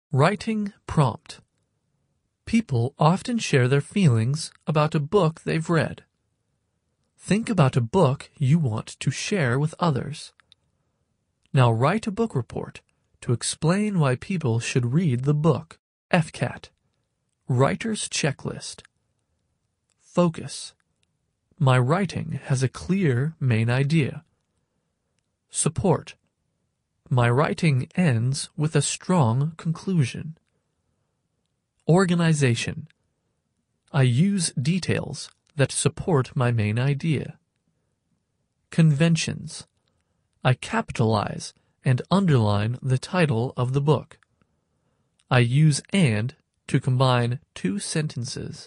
Writing prompt. People often share their feelings about a book they've read. Think about a book you want to share with others. Now write a book report to explain why people should read the book. FCAT. Writer's checklist. Focus. My writing has a clear main idea. Support. My writing ends with a strong conclusion. Organization. I use details that support my main idea. Conventions. I capitalize and underline the title of the book. I use and to combine two sentences.